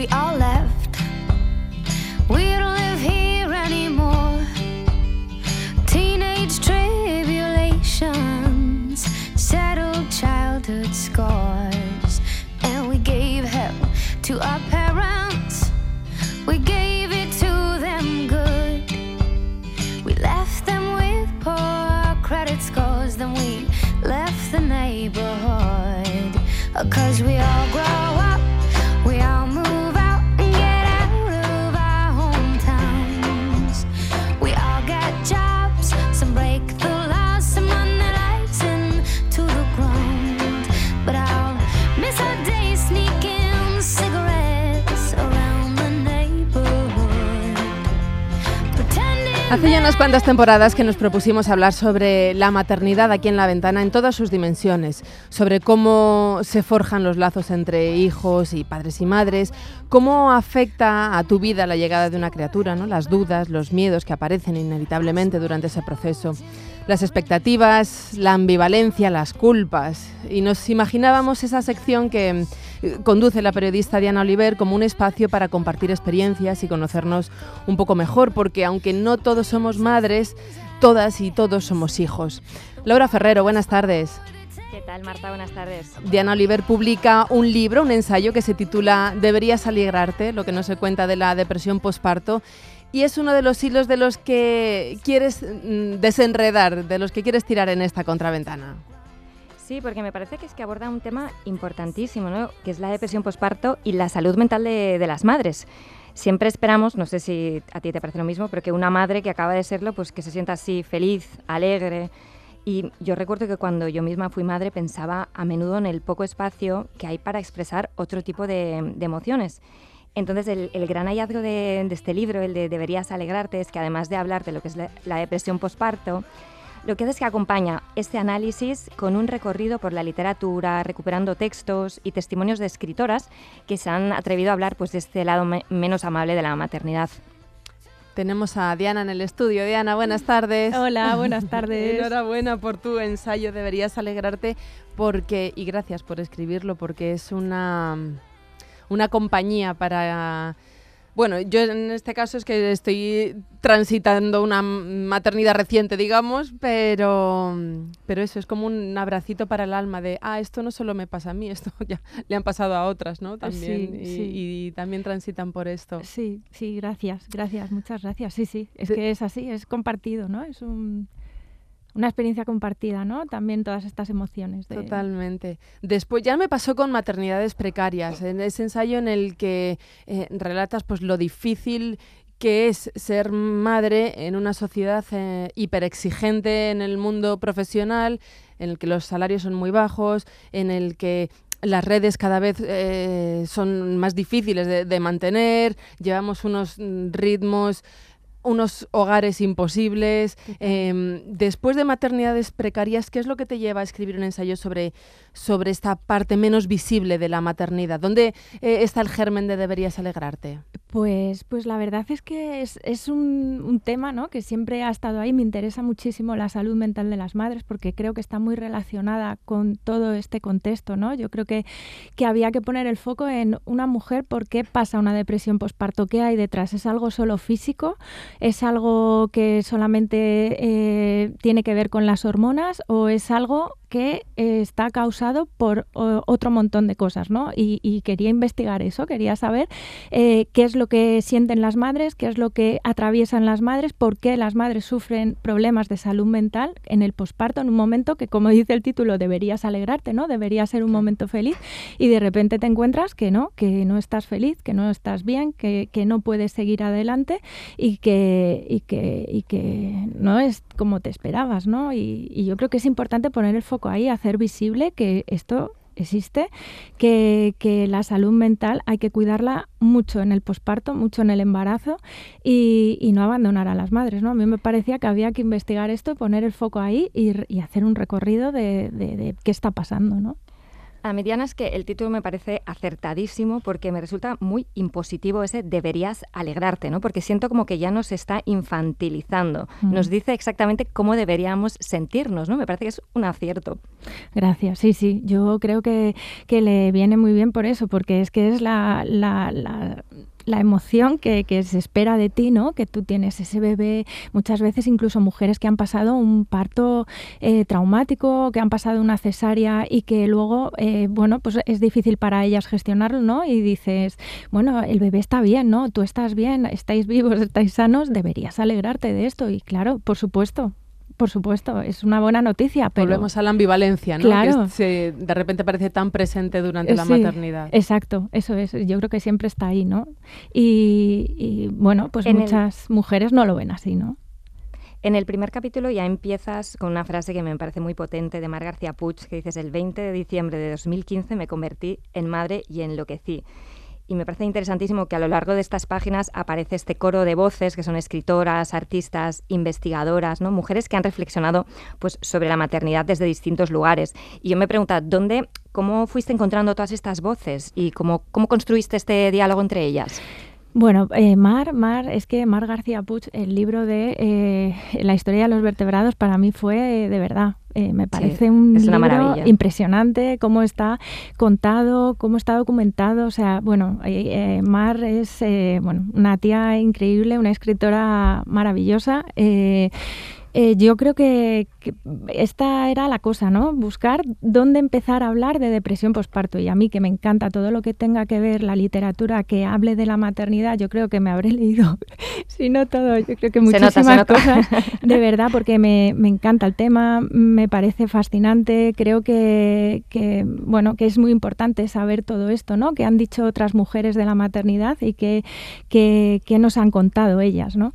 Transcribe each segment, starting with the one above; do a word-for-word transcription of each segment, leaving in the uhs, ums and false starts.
we all left. We don't live here anymore. Teenage tribulations, settled childhood scars, and we gave hell to our parents. We gave it to them good. We left them with poor credit scores. Then we left the neighborhood. 'Cause we all grow up, we all move out and get out of our hometowns. We all get jobs, some break the law, some run their lives into the ground. But I'll miss our days sneaking cigarettes around the neighborhood, pretending. Hace ya unas cuantas temporadas que nos propusimos hablar sobre la maternidad aquí en La Ventana en todas sus dimensiones, sobre cómo se forjan los lazos entre hijos y padres y madres, cómo afecta a tu vida la llegada de una criatura, ¿no? Las dudas, los miedos que aparecen inevitablemente durante ese proceso, las expectativas, la ambivalencia, las culpas. Y nos imaginábamos esa sección que conduce la periodista Diana Oliver como un espacio para compartir experiencias y conocernos un poco mejor, porque aunque no todos somos madres, todas y todos somos hijos. Laura Ferrero, buenas tardes. ¿Qué tal, Marta? Buenas tardes. Diana Oliver publica un libro, un ensayo que se titula Deberías alegrarte, lo que no se cuenta de la depresión posparto, y es uno de los hilos de los que quieres desenredar, de los que quieres tirar en esta contraventana. Sí, porque me parece que es que aborda un tema importantísimo, ¿no? Que es la depresión posparto y la salud mental de, de las madres. Siempre esperamos, no sé si a ti te parece lo mismo, pero que una madre que acaba de serlo, pues que se sienta así feliz, alegre. Y yo recuerdo que cuando yo misma fui madre pensaba a menudo en el poco espacio que hay para expresar otro tipo de, de emociones. Entonces el, el gran hallazgo de, de este libro, el de Deberías alegrarte, es que además de hablar de lo que es la, la depresión posparto, lo que hace es que acompaña este análisis con un recorrido por la literatura, recuperando textos y testimonios de escritoras que se han atrevido a hablar pues, de este lado me- menos amable de la maternidad. Tenemos a Diana en el estudio. Diana, buenas tardes. Hola, buenas tardes. Enhorabuena por tu ensayo, Deberías alegrarte, porque y gracias por escribirlo, porque es una, una compañía para... Bueno, yo en este caso es que estoy transitando una maternidad reciente, digamos, pero, pero eso es como un abracito para el alma de, ah, esto no solo me pasa a mí, esto ya le han pasado a otras, ¿no? También, Sí, y, sí. y también transitan por esto. Sí, sí, gracias, gracias, muchas gracias. Sí, sí, es De- que es así, es compartido, ¿no? Es un, una experiencia compartida, ¿no? También todas estas emociones. De... Totalmente. Después ya me pasó con maternidades precarias, en ese ensayo en el que eh, relatas pues lo difícil que es ser madre en una sociedad eh, hiperexigente en el mundo profesional, en el que los salarios son muy bajos, en el que las redes cada vez eh, son más difíciles de, de mantener, llevamos unos mm, ritmos, unos hogares imposibles. Eh, después de maternidades precarias, ¿qué es lo que te lleva a escribir un ensayo sobre, sobre esta parte menos visible de la maternidad? ¿Dónde eh, está el germen de Deberías alegrarte? Pues, pues la verdad es que es, es un, un tema, ¿no? Que siempre ha estado ahí. Me interesa muchísimo la salud mental de las madres porque creo que está muy relacionada con todo este contexto, ¿no? Yo creo que, que había que poner el foco en una mujer, por qué pasa una depresión posparto, qué hay detrás. ¿Es algo solo físico? ¿Es algo que solamente eh, tiene que ver con las hormonas o es algo que eh, está causado por o, otro montón de cosas, ¿no? Y, y quería investigar eso, quería saber eh, qué es lo que sienten las madres, qué es lo que atraviesan las madres, por qué las madres sufren problemas de salud mental en el posparto, en un momento que, como dice el título, deberías alegrarte, ¿no? Debería ser un momento feliz y de repente te encuentras que no, que no estás feliz, que no estás bien, que, que no puedes seguir adelante y que y que, y que no es como te esperabas, ¿no? Y, y yo creo que es importante poner el foco ahí, hacer visible que esto existe, que, que la salud mental hay que cuidarla mucho en el posparto, mucho en el embarazo y, y no abandonar a las madres, ¿no? A mí me parecía que había que investigar esto, poner el foco ahí y, y hacer un recorrido de, de, de qué está pasando, ¿no? A mí, Diana, es que el título me parece acertadísimo porque me resulta muy impositivo ese deberías alegrarte, ¿no? Porque siento como que ya nos está infantilizando. Mm. Nos dice exactamente cómo deberíamos sentirnos, ¿no? Me parece que es un acierto. Gracias, sí, sí. Yo creo que, que le viene muy bien por eso, porque es que es la... la, la la emoción que, que se espera de ti, ¿no? Que tú tienes ese bebé, muchas veces incluso mujeres que han pasado un parto eh, traumático, que han pasado una cesárea y que luego, eh, bueno, pues es difícil para ellas gestionarlo, ¿no? Y dices, bueno, el bebé está bien, ¿no? Tú estás bien, estáis vivos, estáis sanos, deberías alegrarte de esto. Y claro, por supuesto. Por supuesto, es una buena noticia, pero... Volvemos a la ambivalencia, ¿no? Claro. Que se, de repente parece tan presente durante la sí, maternidad. Exacto, eso es. Yo creo que siempre está ahí, ¿no? Y, y bueno, pues en muchas el... mujeres no lo ven así, ¿no? En el primer capítulo ya empiezas con una frase que me parece muy potente de Mar García Puig, que dices, el veinte de diciembre de dos mil quince me convertí en madre y enloquecí. Y me parece interesantísimo que a lo largo de estas páginas aparece este coro de voces que son escritoras, artistas, investigadoras, ¿no? Mujeres que han reflexionado pues, sobre la maternidad desde distintos lugares. Y yo me pregunto, ¿dónde, cómo fuiste encontrando todas estas voces y cómo, cómo construiste este diálogo entre ellas? Bueno, eh, Mar, Mar, es que Mar García Puig, el libro de eh, La historia de los vertebrados, para mí fue eh, de verdad. Eh, me parece sí, un libro maravilla. Impresionante, cómo está contado, cómo está documentado. O sea, bueno, eh, eh, Mar es eh, bueno, una tía increíble, una escritora maravillosa. Eh, Eh, yo creo que, que esta era la cosa, ¿no? Buscar dónde empezar a hablar de depresión posparto. Y a mí, que me encanta todo lo que tenga que ver la literatura que hable de la maternidad, yo creo que me habré leído, si no todo, yo creo que muchísimas se nota, se cosas, de verdad, porque me, me encanta el tema, me parece fascinante. Creo que, que, bueno, que es muy importante saber todo esto, ¿no? Que han dicho otras mujeres de la maternidad y que, que, que nos han contado ellas, ¿no?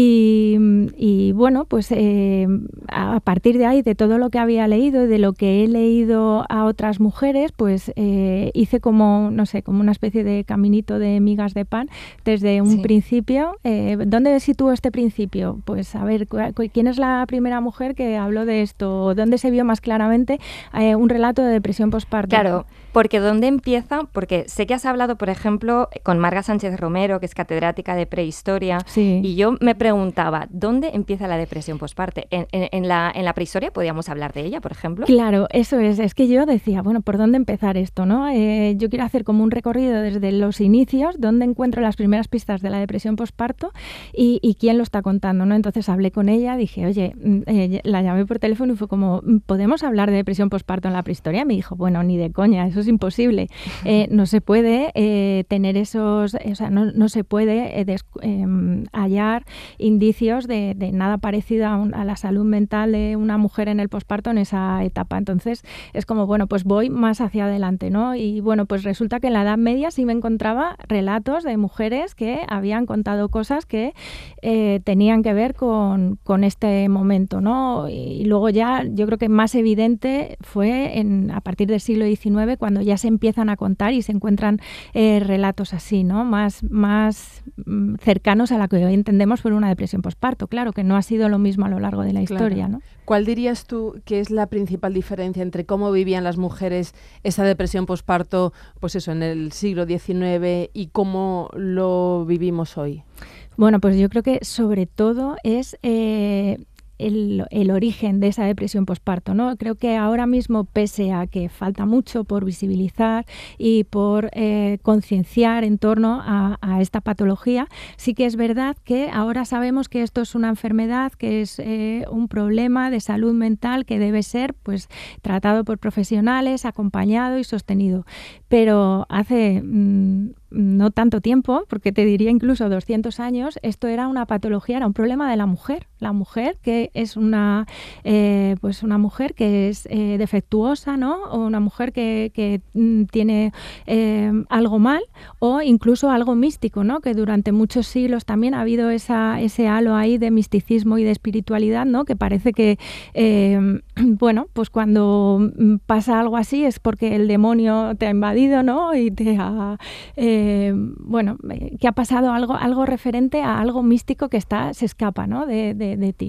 Y, y bueno, pues... Eh, Eh, a partir de ahí, de todo lo que había leído y de lo que he leído a otras mujeres, pues eh, hice como, no sé, como una especie de caminito de migas de pan desde un sí. principio. Eh, ¿Dónde sitúo este principio? Pues a ver, ¿quién es la primera mujer que habló de esto? ¿Dónde se vio más claramente eh, un relato de depresión posparto? Claro, porque ¿dónde empieza? Porque sé que has hablado, por ejemplo, con Marga Sánchez Romero, que es catedrática de prehistoria, sí. y yo me preguntaba, ¿dónde empieza la depresión posparto? ¿En, en, en, la, ¿En la prehistoria podíamos hablar de ella, por ejemplo? Claro, eso es. Es que yo decía, bueno, ¿por dónde empezar esto, no? Eh, yo quiero hacer como un recorrido desde los inicios, dónde encuentro las primeras pistas de la depresión posparto y, y quién lo está contando, ¿no? Entonces hablé con ella, dije, oye, eh, la llamé por teléfono y fue como, ¿podemos hablar de depresión posparto en la prehistoria? Me dijo, bueno, ni de coña, eso es imposible. Eh, no se puede eh, tener esos, o sea, no, no se puede eh, des, eh, hallar indicios de, de nada parecido a, un, a la salud mental de una mujer en el posparto en esa etapa. Entonces es como, bueno, pues voy más hacia adelante, ¿no? Y bueno, pues resulta que en la Edad Media sí me encontraba relatos de mujeres que habían contado cosas que eh, tenían que ver con, con este momento, ¿no? Y luego ya yo creo que más evidente fue en, a partir del siglo diecinueve, cuando ya se empiezan a contar y se encuentran eh, relatos así, ¿no? Más, más mm, cercanos a la que hoy entendemos por una depresión posparto. Claro que no ha sido lo mismo a lo largo de la historia, claro. ¿no? ¿Cuál dirías tú que es la principal diferencia entre cómo vivían las mujeres esa depresión posparto, pues eso, en el siglo diecinueve y cómo lo vivimos hoy? Bueno, pues yo creo que sobre todo es eh, el, el origen de esa depresión posparto, ¿no? Creo que ahora mismo, pese a que falta mucho por visibilizar y por eh, concienciar en torno a, a esta patología, sí que es verdad que ahora sabemos que esto es una enfermedad, que es eh, un problema de salud mental que debe ser, pues, tratado por profesionales, acompañado y sostenido. Pero hace mmm, no tanto tiempo, porque te diría incluso doscientos años, esto era una patología, era un problema de la mujer. La mujer que es una, eh, pues una mujer que es eh, defectuosa, ¿no? O una mujer que, que mm, tiene eh, algo mal o incluso algo místico, ¿no? Que durante muchos siglos también ha habido esa, ese halo ahí de misticismo y de espiritualidad, ¿no? Que parece que, eh, bueno, pues cuando pasa algo así es porque el demonio te ha invadido, ¿no? Y te ha... Eh, Eh, bueno, eh, que ha pasado algo, algo referente a algo místico que está, se escapa, ¿no? de, de, de ti.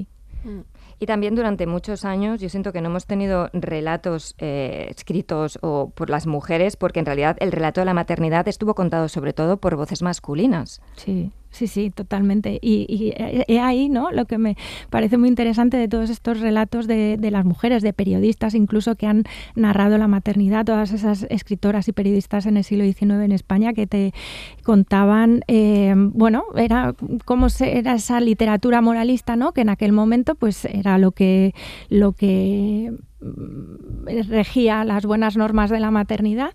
Mm. Y también durante muchos años yo siento que no hemos tenido relatos eh, escritos o por las mujeres, porque en realidad el relato de la maternidad estuvo contado sobre todo por voces masculinas. Sí. Sí, sí, totalmente. Y, y he ahí, ¿no?, lo que me parece muy interesante de todos estos relatos de, de las mujeres, de periodistas incluso que han narrado la maternidad, todas esas escritoras y periodistas en el siglo diecinueve en España que te contaban, eh, bueno, era cómo se, era esa literatura moralista, ¿no?, que en aquel momento pues era lo que lo que regía las buenas normas de la maternidad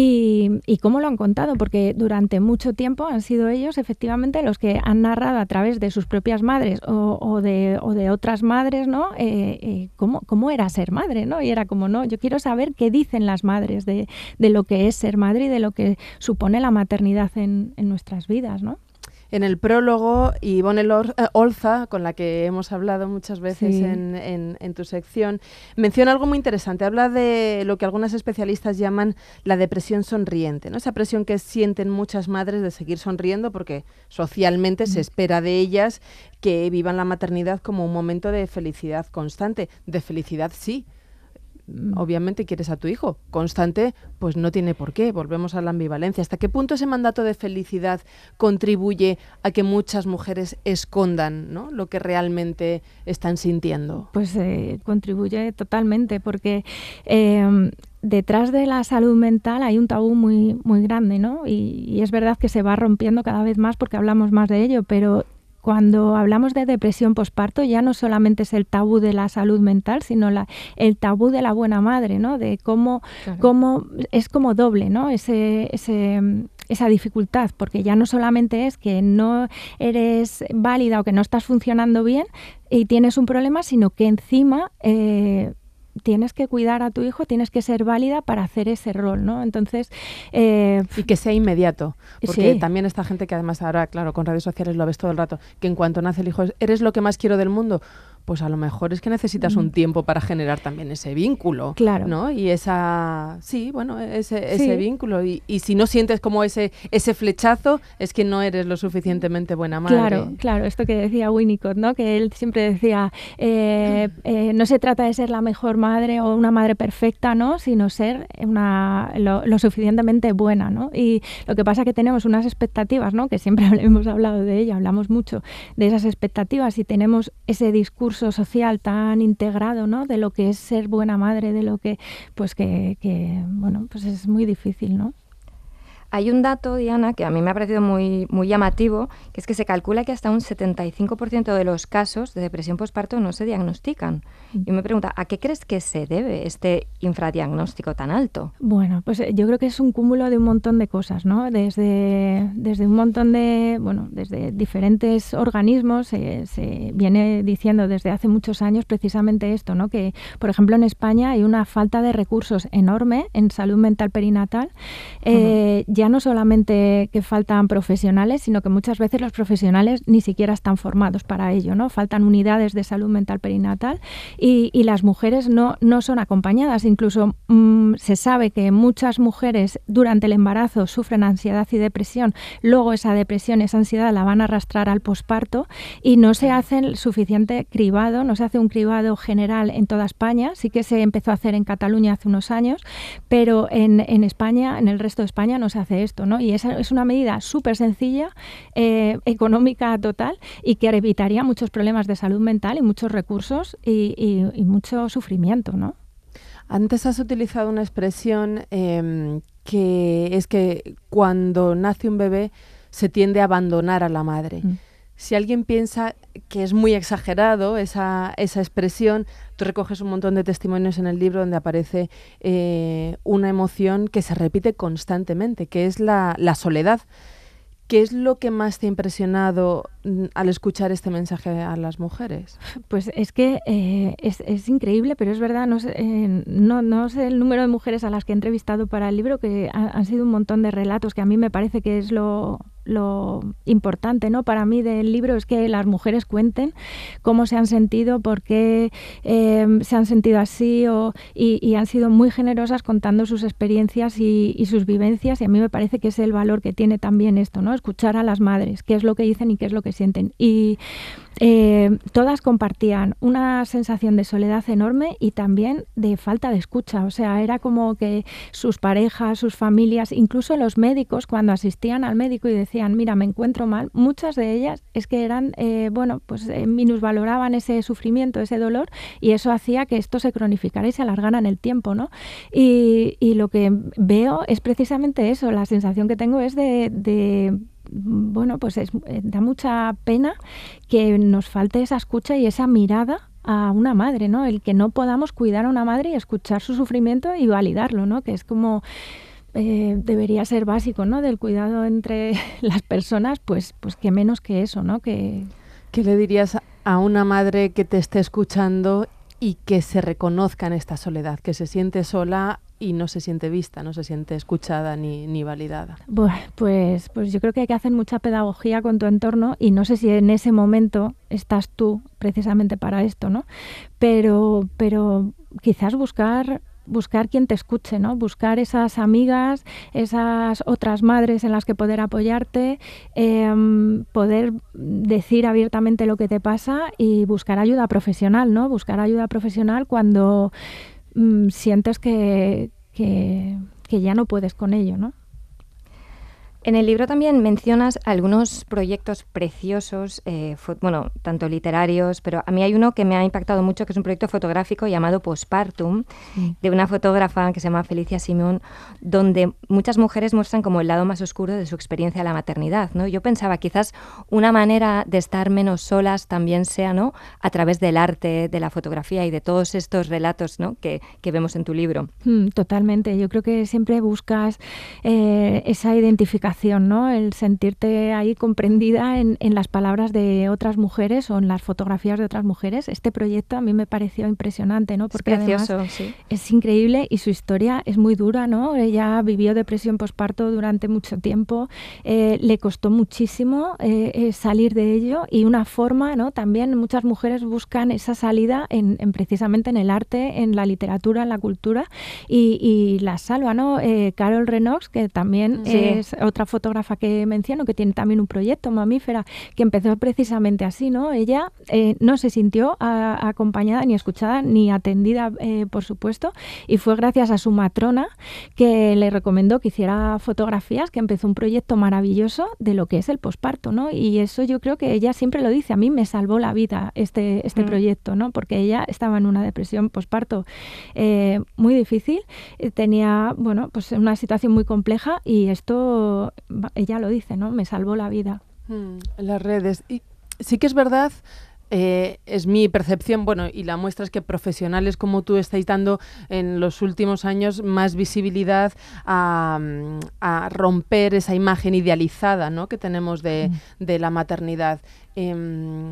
y, y cómo lo han contado, porque durante mucho tiempo han sido ellos efectivamente los que han narrado a través de sus propias madres o, o, de, o de otras madres, ¿no?, eh, eh, cómo, cómo era ser madre, ¿no? Y era como, no, yo quiero saber qué dicen las madres de, de lo que es ser madre y de lo que supone la maternidad en, en nuestras vidas, ¿no? En el prólogo, Ivonne Olza, con la que hemos hablado muchas veces sí. en, en, en tu sección, menciona algo muy interesante. Habla de lo que algunas especialistas llaman la depresión sonriente, ¿no? Esa presión que sienten muchas madres de seguir sonriendo porque socialmente mm. se espera de ellas que vivan la maternidad como un momento de felicidad constante. De felicidad sí. Obviamente quieres a tu hijo. Constante, pues no tiene por qué. Volvemos a la ambivalencia. ¿Hasta qué punto ese mandato de felicidad contribuye a que muchas mujeres escondan, ¿no?, lo que realmente están sintiendo? Pues eh, contribuye totalmente, porque eh, detrás de la salud mental hay un tabú muy, muy grande, ¿no? Y, y es verdad que se va rompiendo cada vez más porque hablamos más de ello, pero cuando hablamos de depresión posparto ya no solamente es el tabú de la salud mental, sino la, el tabú de la buena madre, ¿no? De cómo, claro. cómo es como doble, ¿no? Ese, ese, esa dificultad, porque ya no solamente es que no eres válida o que no estás funcionando bien y tienes un problema, sino que encima eh, tienes que cuidar a tu hijo, tienes que ser válida para hacer ese rol, ¿no? Entonces... Eh, y que sea inmediato, porque sí. también esta gente que además ahora, claro, con redes sociales lo ves todo el rato, que en cuanto nace el hijo, ¿eres lo que más quiero del mundo? Pues a lo mejor es que necesitas un tiempo para generar también ese vínculo, claro. ¿no? Y esa, sí, bueno, ese, ese sí. vínculo. Y, y si no sientes como ese, ese flechazo, es que no eres lo suficientemente buena madre. Claro, claro, esto que decía Winnicott, ¿no? Que él siempre decía, eh, eh, no se trata de ser la mejor madre o una madre perfecta, ¿no? Sino ser una, lo, lo suficientemente buena, ¿no? Y lo que pasa es que tenemos unas expectativas, ¿no? Que siempre hemos hablado de ello, hablamos mucho de esas expectativas y tenemos ese discurso social tan integrado, ¿no?, de lo que es ser buena madre, de lo que, pues que, que bueno, pues es muy difícil, ¿no? Hay un dato, Diana, que a mí me ha parecido muy, muy llamativo, que es que se calcula que hasta un setenta y cinco por ciento de los casos de depresión posparto no se diagnostican. Y me pregunta, ¿a qué crees que se debe este infradiagnóstico tan alto? Bueno, pues yo creo que es un cúmulo de un montón de cosas, ¿no? Desde, desde un montón de, bueno, desde diferentes organismos se, se viene diciendo desde hace muchos años precisamente esto, ¿no? Que, por ejemplo, en España hay una falta de recursos enorme en salud mental perinatal. Eh, uh-huh. Ya no solamente que faltan profesionales, sino que muchas veces los profesionales ni siquiera están formados para ello, ¿no? Faltan unidades de salud mental perinatal y, y las mujeres no, no son acompañadas. Incluso mmm, se sabe que muchas mujeres durante el embarazo sufren ansiedad y depresión, luego esa depresión, esa ansiedad la van a arrastrar al posparto y no se hace el suficiente cribado, no se hace un cribado general en toda España. Sí que se empezó a hacer en Cataluña hace unos años, pero en, en España, en el resto de España no se hace esto, ¿no? Y esa es una medida súper sencilla, eh, económica total y que evitaría muchos problemas de salud mental y muchos recursos y, y, y mucho sufrimiento, ¿no? Antes has utilizado una expresión eh, que es que cuando nace un bebé se tiende a abandonar a la madre. Mm. Si alguien piensa que es muy exagerado esa, esa expresión, tú recoges un montón de testimonios en el libro donde aparece eh, una emoción que se repite constantemente, que es la, la soledad. ¿Qué es lo que más te ha impresionado al escuchar este mensaje a las mujeres? Pues es que eh, es, es increíble, pero es verdad, no sé, eh, no, no sé el número de mujeres a las que he entrevistado para el libro, que ha, han sido un montón de relatos, que a mí me parece que es lo... lo importante, ¿no? Para mí del libro es que las mujeres cuenten cómo se han sentido, por qué eh, se han sentido así o, y, y han sido muy generosas contando sus experiencias y, y sus vivencias, y a mí me parece que es el valor que tiene también esto, ¿no? Escuchar a las madres, qué es lo que dicen y qué es lo que sienten. Y eh, todas compartían una sensación de soledad enorme y también de falta de escucha. O sea, era como que sus parejas, sus familias, incluso los médicos, cuando asistían al médico y decían, mira, me encuentro mal, muchas de ellas es que eran, eh, bueno, pues eh, minusvaloraban ese sufrimiento, ese dolor, y eso hacía que esto se cronificara y se alargara en el tiempo, ¿no? Y, y lo que veo es precisamente eso, la sensación que tengo es de... de bueno, pues es, da mucha pena que nos falte esa escucha y esa mirada a una madre, ¿no? El que no podamos cuidar a una madre y escuchar su sufrimiento y validarlo, ¿no? Que es como eh, debería ser básico, ¿no? Del cuidado entre las personas, pues, pues que menos que eso, ¿no? Que... ¿Qué le dirías a una madre que te esté escuchando y que se reconozca en esta soledad, que se siente sola y no se siente vista, no se siente escuchada ni, ni validada? Pues, pues yo creo que hay que hacer mucha pedagogía con tu entorno, y no sé si en ese momento estás tú precisamente para esto, ¿no? Pero, pero quizás buscar... buscar quien te escuche, ¿no? Buscar esas amigas, esas otras madres en las que poder apoyarte, eh, poder decir abiertamente lo que te pasa y buscar ayuda profesional, ¿no? Buscar ayuda profesional cuando mm, sientes que, que, que ya no puedes con ello, ¿no? En el libro también mencionas algunos proyectos preciosos, eh, bueno, tanto literarios, pero a mí hay uno que me ha impactado mucho, que es un proyecto fotográfico llamado Postpartum, sí, de una fotógrafa que se llama Felicia Simón, donde muchas mujeres muestran como el lado más oscuro de su experiencia de la maternidad, ¿no? Yo pensaba, quizás una manera de estar menos solas también sea, ¿no?, a través del arte, de la fotografía y de todos estos relatos, ¿no?, que, que vemos en tu libro. Mm, totalmente. Yo creo que siempre buscas eh, esa identificación, ¿no? El sentirte ahí comprendida en, en las palabras de otras mujeres o en las fotografías de otras mujeres. Este proyecto a mí me pareció impresionante, ¿no? Porque es precioso, además sí. Es increíble y su historia es muy dura, ¿no? Ella vivió depresión posparto durante mucho tiempo, eh, le costó muchísimo eh, eh, salir de ello, y una forma, ¿no? También muchas mujeres buscan esa salida en, en precisamente en el arte, en la literatura, en la cultura, y, y la salva, ¿no? Eh, Carol Renox, que también sí. es otra fotógrafa que menciono, que tiene también un proyecto, Mamífera, que empezó precisamente así, ¿no? Ella eh, no se sintió a, acompañada, ni escuchada, ni atendida, eh, por supuesto, y fue gracias a su matrona que le recomendó que hiciera fotografías, que empezó un proyecto maravilloso de lo que es el posparto, ¿no? Y eso yo creo que ella siempre lo dice, a mí me salvó la vida este, este mm. proyecto, ¿no? Porque ella estaba en una depresión posparto eh, muy difícil, eh, tenía, bueno, pues una situación muy compleja, y esto ella lo dice, ¿no? Me salvó la vida. Mm, en las redes. Y sí que es verdad, eh, es mi percepción, bueno, y la muestra es que profesionales como tú estáis dando en los últimos años más visibilidad a, a romper esa imagen idealizada, ¿no?, que tenemos de, mm. de la maternidad. Eh,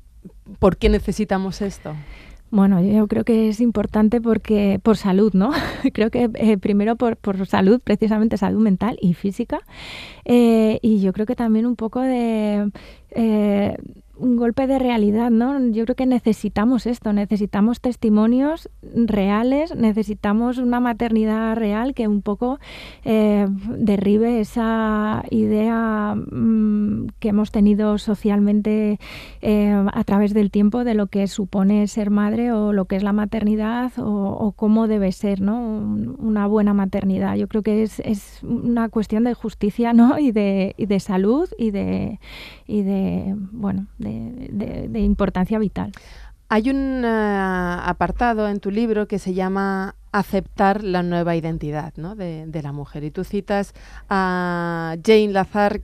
¿Por qué necesitamos esto? Bueno, yo creo que es importante porque por salud, ¿no? Creo que eh, primero por, por salud, precisamente salud mental y física. Eh, y yo creo que también un poco de... Eh, un golpe de realidad, ¿no? Yo creo que necesitamos esto, necesitamos testimonios reales, necesitamos una maternidad real que un poco eh, derribe esa idea mmm, que hemos tenido socialmente eh, a través del tiempo de lo que supone ser madre o lo que es la maternidad o, o cómo debe ser, ¿no?, una buena maternidad. Yo creo que es, es una cuestión de justicia, ¿no?, y de, y de salud y de, y de bueno, De, de, de importancia vital. Hay un uh, apartado en tu libro que se llama Aceptar la nueva identidad, ¿no?, de, de la mujer. Y tú citas a Jane Lazar,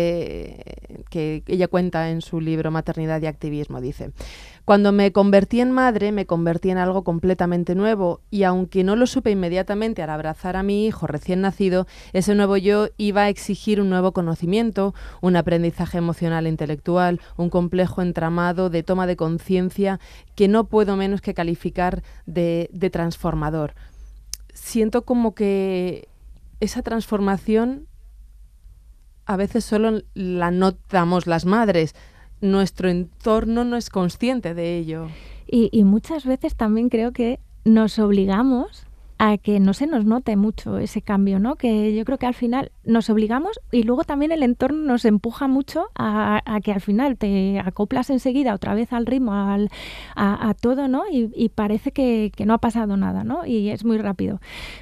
que, que ella cuenta en su libro Maternidad y Activismo. Dice: cuando me convertí en madre, me convertí en algo completamente nuevo, y aunque no lo supe inmediatamente al abrazar a mi hijo recién nacido, ese nuevo yo iba a exigir un nuevo conocimiento, un aprendizaje emocional e intelectual, un complejo entramado de toma de conciencia que no puedo menos que calificar de, de transformador. Siento como que esa transformación a veces solo la notamos las madres. Nuestro entorno no es consciente de ello. Y, y muchas veces también creo que nos obligamos a que no se nos note mucho ese cambio, ¿no? Que yo creo que al final nos obligamos y luego también el entorno nos empuja mucho a, a que al final te acoplas enseguida otra vez al ritmo, al, a, a todo, ¿no? Y, y parece que, que no ha pasado nada, ¿no? Y es muy rápido.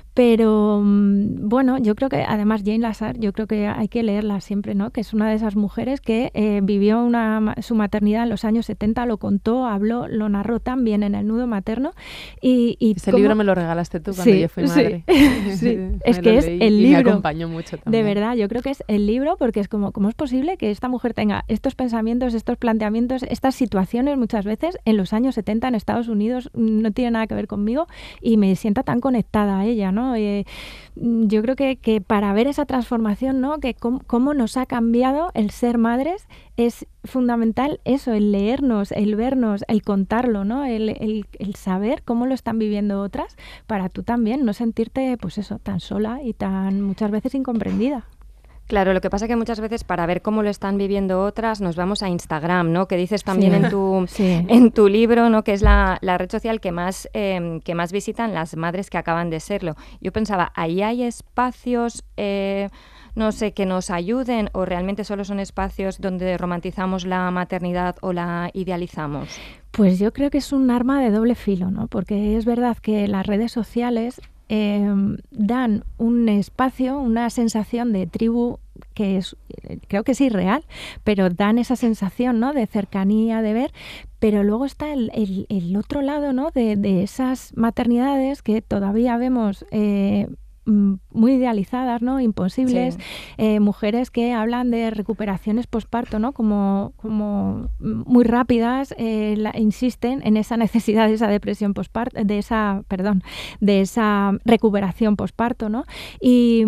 Pero bueno, yo creo que además Jane Lazar, yo creo que hay que leerla siempre, ¿no? Que es una de esas mujeres que eh, vivió una, su maternidad en los años setenta, lo contó, habló, lo narró tan bien en El nudo materno. Y, y Ese cómo... libro me lo regalaste tú cuando sí, yo fui madre. Sí, sí. Es que es el libro. Y me acompañó mucho también. De verdad, yo creo que es el libro porque es como, ¿cómo es posible que esta mujer tenga estos pensamientos, estos planteamientos, estas situaciones muchas veces en los años setenta en Estados Unidos? No tiene nada que ver conmigo y me sienta tan conectada a ella, ¿no? Eh, yo creo que, que para ver esa transformación, ¿no? Que cómo, cómo nos ha cambiado el ser madres, es fundamental eso, el leernos, el vernos, el contarlo, ¿no? El, el, el saber cómo lo están viviendo otras, para tú también no sentirte, pues eso, tan sola y tan muchas veces incomprendida. Claro, lo que pasa es que muchas veces para ver cómo lo están viviendo otras nos vamos a Instagram, ¿no? Que dices también sí, en tu sí. en tu libro, ¿no? Que es la, la red social que más eh, que más visitan las madres que acaban de serlo. Yo pensaba, ¿ahí hay espacios, eh, no sé, que nos ayuden o realmente solo son espacios donde romantizamos la maternidad o la idealizamos? Pues yo creo que es un arma de doble filo, ¿no? Porque es verdad que las redes sociales Eh, dan un espacio, una sensación de tribu que es, creo que es irreal, pero dan esa sensación, ¿no? De cercanía, de ver, pero luego está el, el, el otro lado, ¿no? De, de esas maternidades que todavía vemos eh, muy idealizadas, ¿no? Imposibles, sí. eh, mujeres que hablan de recuperaciones posparto, ¿no? Como, como muy rápidas, eh, la, insisten en esa necesidad de esa depresión posparto, de esa, perdón, de esa recuperación posparto, ¿no? Y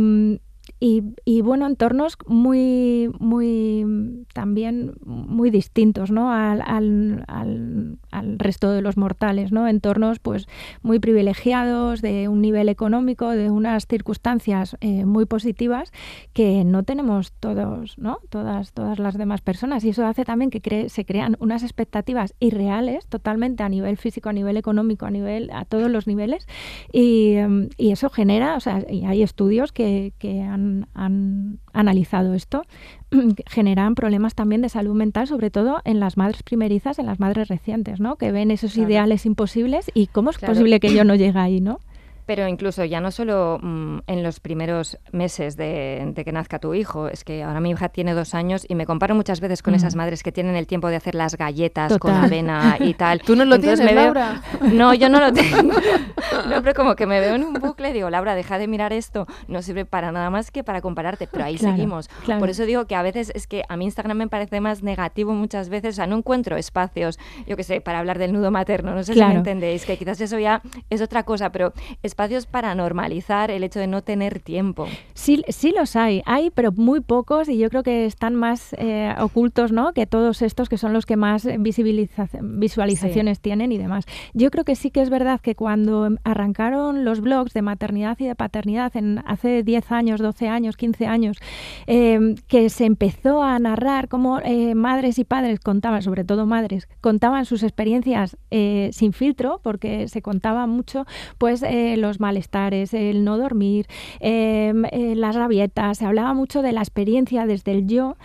Y, y bueno, entornos muy, muy también muy distintos, ¿no? al, al, al, al resto de los mortales, ¿no? Entornos pues muy privilegiados, de un nivel económico, de unas circunstancias eh, muy positivas que no tenemos todos, ¿no? Todas, todas las demás personas, y eso hace también que cre- se crean unas expectativas irreales totalmente a nivel físico, a nivel económico, a nivel a todos los niveles, y, y eso genera, o sea, y hay estudios que, que han Han, han analizado esto, generan problemas también de salud mental, sobre todo en las madres primerizas, en las madres recientes, ¿no? Que ven esos claro. ideales imposibles y cómo es claro. posible que yo no llegue ahí, ¿no? Pero incluso ya no solo mmm, en los primeros meses de, de que nazca tu hijo, es que ahora mi hija tiene dos años y me comparo muchas veces con mm. esas madres que tienen el tiempo de hacer las galletas Total. Con avena y tal. ¿Tú no lo Entonces tienes, me veo... Laura? No, yo no lo tengo. No, pero como que me veo en un bucle y digo, Laura, deja de mirar esto, no sirve para nada más que para compararte, pero ahí claro, seguimos. Claro. Por eso digo que a veces es que a mí Instagram me parece más negativo muchas veces, o sea, no encuentro espacios, yo qué sé, para hablar del nudo materno, no sé claro. si me entendéis, que quizás eso ya es otra cosa, pero espacios para normalizar el hecho de no tener tiempo. Sí, sí los hay, hay, pero muy pocos, y yo creo que están más eh, ocultos, ¿no? Que todos estos que son los que más visualiza- visualizaciones sí. tienen y demás. Yo creo que sí que es verdad que cuando arrancaron los blogs de maternidad y de paternidad en hace diez años, doce años, quince años, eh, que se empezó a narrar cómo eh, madres y padres contaban, sobre todo madres, contaban sus experiencias eh, sin filtro, porque se contaba mucho pues eh, los malestares, el no dormir, eh, eh, las rabietas, se hablaba mucho de la experiencia desde el yo,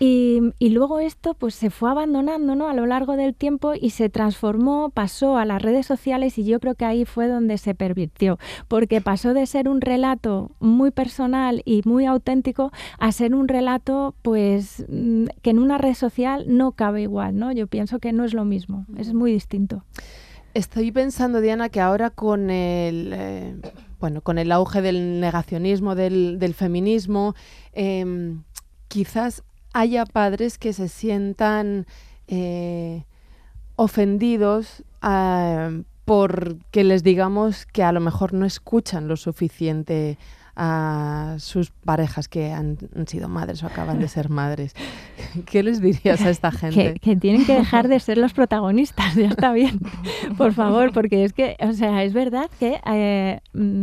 y, y luego esto pues se fue abandonando, ¿no? A lo largo del tiempo, y se transformó, pasó a las redes sociales, y yo creo que ahí fue donde se pervirtió, porque pasó de ser un relato muy personal y muy auténtico a ser un relato pues que en una red social no cabe igual, ¿no? Yo pienso que no es lo mismo, es muy distinto. Estoy pensando, Diana, que ahora con el eh, bueno, con el auge del negacionismo, del, del feminismo, eh, quizás haya padres que se sientan eh, ofendidos eh, por que les digamos que a lo mejor no escuchan lo suficiente a sus parejas que han, han sido madres o acaban de ser madres. ¿Qué les dirías a esta gente? Que, que tienen que dejar de ser los protagonistas, ya está bien, por favor, porque es que, o sea, es verdad que eh,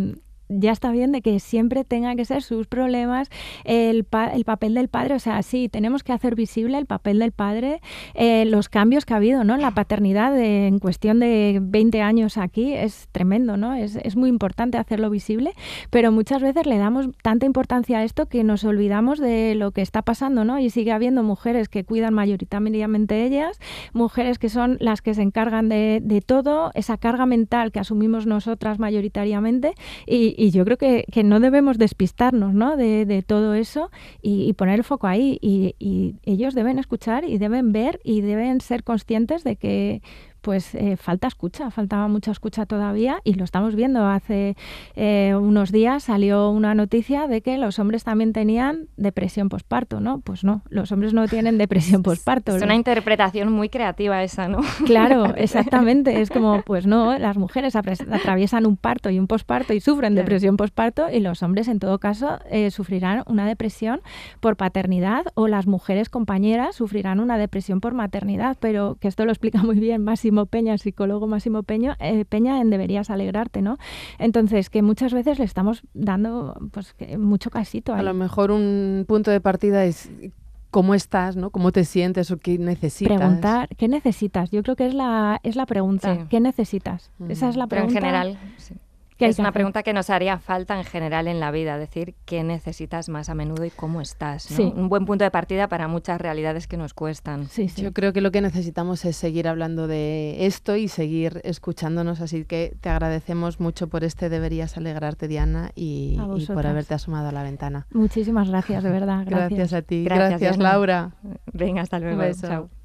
ya está bien de que siempre tenga que ser sus problemas, el, pa el papel del padre. O sea, sí, tenemos que hacer visible el papel del padre, eh, los cambios que ha habido, ¿no? La paternidad de, en cuestión de veinte años aquí es tremendo, ¿no? Es, es muy importante hacerlo visible, pero muchas veces le damos tanta importancia a esto que nos olvidamos de lo que está pasando, ¿no? Y sigue habiendo mujeres que cuidan mayoritariamente ellas, mujeres que son las que se encargan de, de todo, esa carga mental que asumimos nosotras mayoritariamente, y, y yo creo que, que no debemos despistarnos, ¿no? de, de todo eso y, y poner el foco ahí, y, y ellos deben escuchar y deben ver y deben ser conscientes de que pues eh, falta escucha, faltaba mucha escucha todavía, y lo estamos viendo. Hace eh, unos días salió una noticia de que los hombres también tenían depresión posparto, ¿no? Pues no, los hombres no tienen depresión posparto. Es una interpretación muy creativa esa, ¿no? Claro, exactamente. Es como, pues no, las mujeres atraviesan un parto y un posparto y sufren claro. depresión posparto, y los hombres en todo caso eh, sufrirán una depresión por paternidad, o las mujeres compañeras sufrirán una depresión por maternidad, pero que esto lo explica muy bien Máximo Peña, el psicólogo Máximo Peña, eh, Peña en Deberías Alegrarte, ¿no? Entonces, que muchas veces le estamos dando pues que mucho casito ahí. A lo mejor un punto de partida es cómo estás, ¿no? Cómo te sientes o qué necesitas. Preguntar, ¿qué necesitas? Yo creo que es la, es la pregunta. Sí. ¿Qué necesitas? Mm. Esa es la pregunta. Pero en general, sí. Es una pregunta que nos haría falta en general en la vida, decir qué necesitas más a menudo y cómo estás, ¿no? Sí. Un buen punto de partida para muchas realidades que nos cuestan. Sí, sí. Yo creo que lo que necesitamos es seguir hablando de esto y seguir escuchándonos, así que te agradecemos mucho por este Deberías Alegrarte, Diana, y, y por haberte asomado a la ventana. Muchísimas gracias, de verdad. Gracias, gracias a ti. Gracias, gracias Laura. Venga, hasta luego. Un beso. Chao.